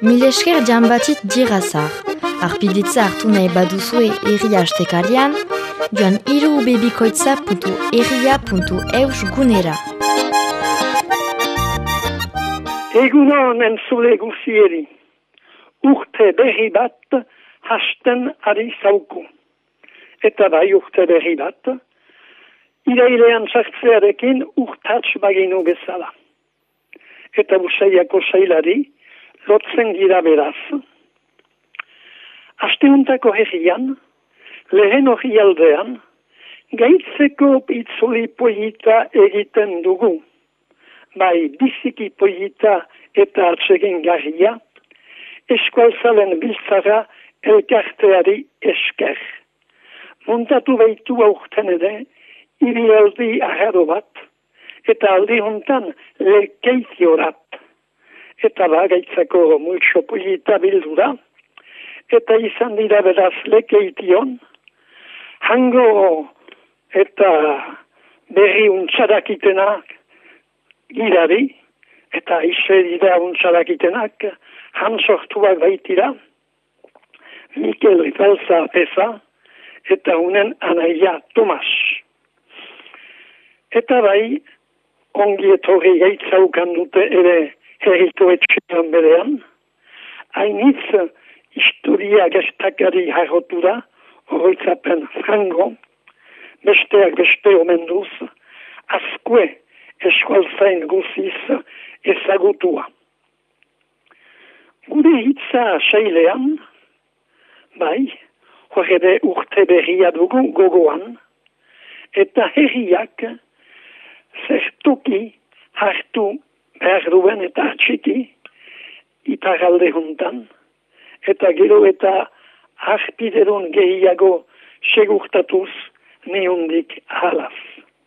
Mil esker janbatit dirazar. Arpiditza hartu nahi baduzue herria astekarian, joan irubebikoitza.herria.eus gunera. Egunon entzule guzieri. Urte berri bat hasten ari zauku. Eta bai urte berri bat, irailean sartzearekin urtats baginu bezala. Eta usaiako sailari lotzen gira beraz. Asteuntako herrian, lehen hori aldean, gaitzeko itzuli polita egiten dugu. Bai biziki polita eta atsegin garria, eskualzalen biltzara elkarteari esker. Montatu baitu aurten ere, irialdi agarro bat, eta aldi hontan lekeitiorat. Eta bagaitzako multxo polita bildura, eta izan dira beraz lekeition, hango eta berri untxarakitenak girari, eta ize dira untxarakitenak, hansortuak baitira, Mikel Rifalza Pesa, eta unen anaia Tomas. Eta bai, ongi etorri gaitzaukan dute ere herriko etxean berean, hainitz historia gestakari harrotu da, horretzapen frango, besteak beste omenduz, azkue eskualzain guziz ezagutua. Gure hitza sailean, bai, horrede urte berria dugu gogoan, eta herriak zertuki hartu behar duen eta atxiki iparalde hontan, eta gero eta harpiderun gehiago segurtatuz neundik ahalaz.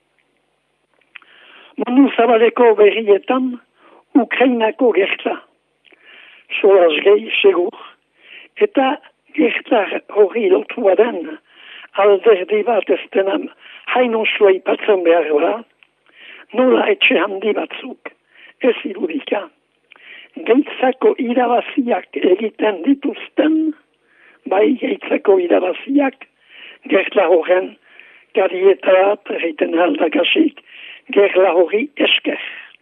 Mundu zabaleko berrietan Ukrainako gertza, solaz gehi segur, eta gertza hori lotua den alderdi bat ez denan hainusua ipatzen behar da, nola etxe handi batzuk ez irudika. Gaitzako irabaziak egiten dituzten, bai gaitzako irabaziak, gertla horren garietarat egiten aldakasik, gertla hori esker.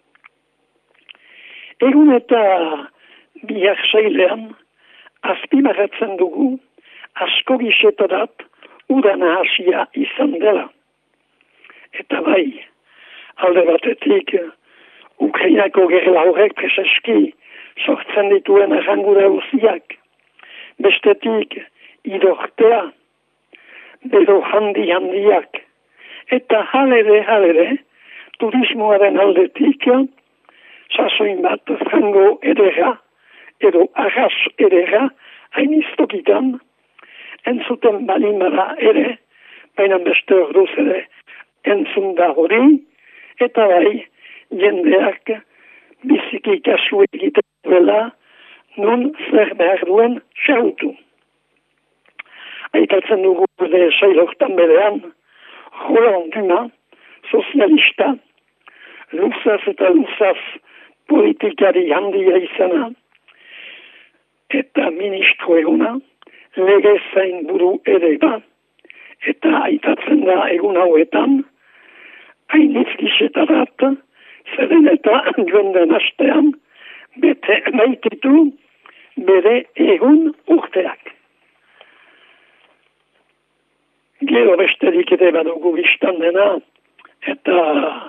Egun eta bihar sailean, azpimarratzen dugu, asko gixetarat udan hasia izan dela. Eta bai, alde batetik, Ukrainako gerla horrek preseski sortzen dituen arrangura uziak, bestetik idortea, bedo handiak, eta halere, turismoaren aldetik, sasoin bat frango edera, edo arras edera, hainiztokitan, entzuten balimara ere, baina beste orduz ere, entzunda hori, eta bai, jendeak biziki kasu egiten duela, nun zer behar duen xautu. Aitatzen dugu de sailortan berean, Roland Duna, sozialista, luzaz eta luzaz politikari handia izana, eta ministro eguna, lege zain buru ere ba, eta aitatzen da egun hauetan, hainitz gixetarat, zeren eta joan den astean, bete maititu bere egun urteak. Gero besterik ere badugu biztan dena, eta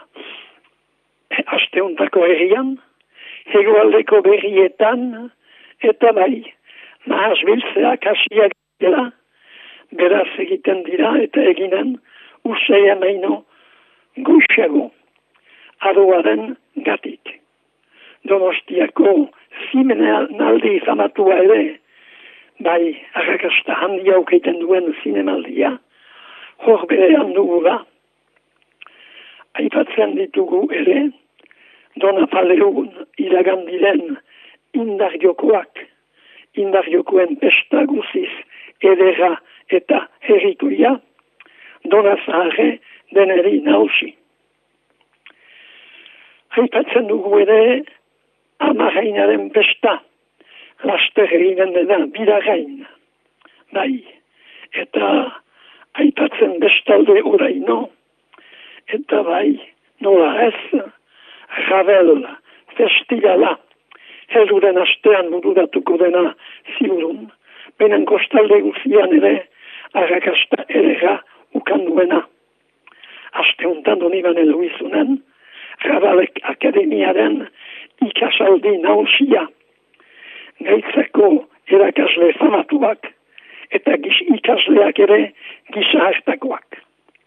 asteuntako herrian, hegoaldeko berrietan, eta bai, nahaz biltzeak hasiak dela, beraz egiten dira eta eginen usai amaino goxago, aroaren gatik. Donostiako zimenaldi zamatua ere, bai, arrakasta handia aukeiten duen zinemaldia, hor berean dugula, aipatzen ditugu ere, Dona Paleun iragandiren indarjokoak, indarjokoen pesta guziz edera eta herrikoia, Dona Zaharre deneri nausi. Aipatzen dugu ere Amarrainaren pesta, laster eginen dena bidagain. Bai, eta aipatzen bestalde oraino, eta bai, nola ez, Ravel festivala, herruren astean bururatuko dena ziurun, benen kostalde guzian ere, arrakasta erega ukanduena. Aste untan doniban eluizunen, Ravalek Akademiaren ikasaldi nausia, gaitzeko erakasle famatuak, eta ikasleak ere gisa hartakoak.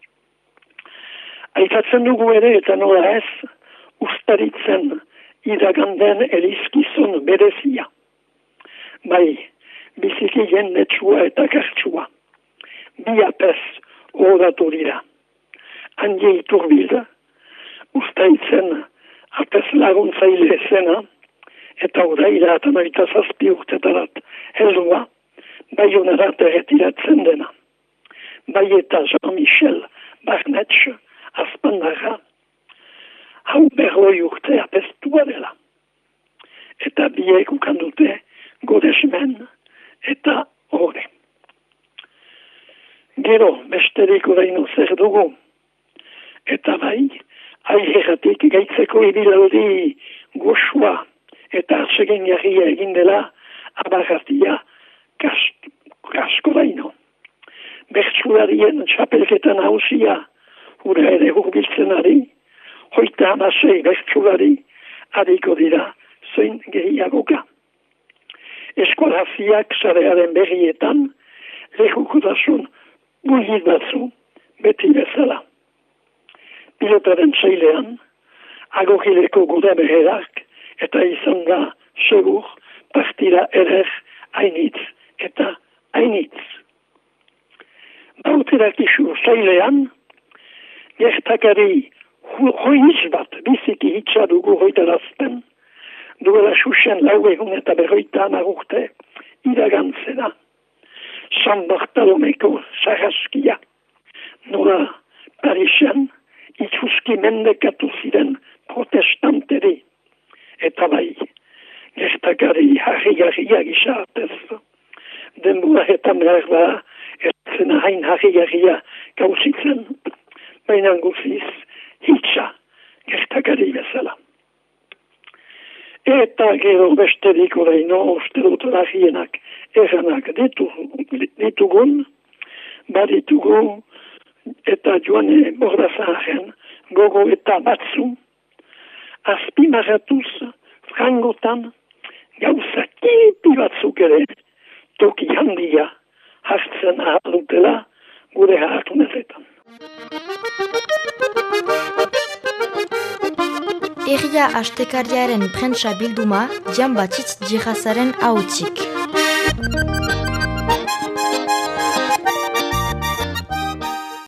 Aipatzen dugu ere eta nola ez, ustaritzen iraganden elizkizun berezia. Bai, biziki jendetsua eta kartsua. Bi apez horatu dira. Andi Iturbilda, ustaritzen apez laguntzaile zena, eta oraila eta noita zazpi urtetarat heldua, Baionarat erretiratzen dena. Bai eta Jean-Michel Barnetx azpandaga, hau berroi urte apestua dela. Eta biek ukandute godesmen eta ore. Gero, besterik oraino zer dugu. Eta bai, aireratik gaitzeko ibilaldi goxua eta atsegin jarria egin dela abarratia kasko daino. Bertsularien txapelketan hausia, hura ere hurbiltzen ari, hoita amasei bertsulari adiko dira zein gehiagoka. Eskolaziak sarearen berrietan, lehukotasun bulgit batzu beti bezala. Pilotaren txailean, agogileko guda beherak, eta izan da segur partida erer hainitz eta hainitz. Bauterak isu zailean, gertakari hoiniz bat biziki hitza dugu hoitarazten, duela susen lau egun eta berroita amagurte iragantzena. San Bartolomeko sarraskia, nola Parisen itxuski mendekatu ziren protestanteri, eta bai, gertakari harri-garria gisartez. Denbora eta behar da, erzena hain harri-garria gauzitzen, baina guziz hitza gertakari bezala. Eta gero besterik oraino uste dut larrienak eranak ditugun, baditugu eta joane bordazaren gogo eta batzu, azpimarratuz frangotan gauza kipi batzuk ere toki handia hartzen ahaldutela gure hartunezetan. Herria astekariaren prentsa bilduma Jan Batitz Girasaren ahotzik.